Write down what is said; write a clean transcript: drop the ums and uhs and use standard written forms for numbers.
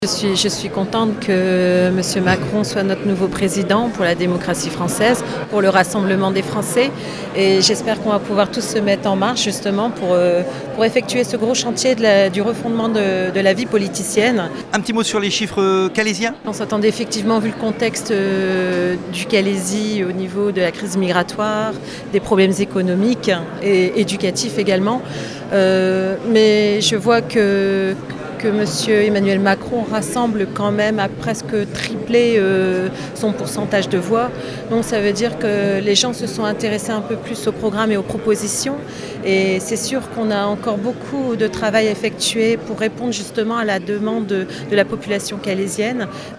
Je suis contente que M. Macron soit notre nouveau président pour la démocratie française, pour le rassemblement des Français. Et j'espère qu'on va pouvoir tous se mettre en marche justement pour effectuer ce gros chantier du refondement de la vie politicienne. Un petit mot sur les chiffres calaisiens. On s'attendait effectivement, vu le contexte du Calaisis au niveau de la crise migratoire, des problèmes économiques et éducatifs également. Mais je vois que M. Emmanuel Macron rassemble quand même à presque tripler son pourcentage de voix. Donc ça veut dire que les gens se sont intéressés un peu plus au programme et aux propositions. Et c'est sûr qu'on a encore beaucoup de travail à effectuer pour répondre justement à la demande de la population calaisienne.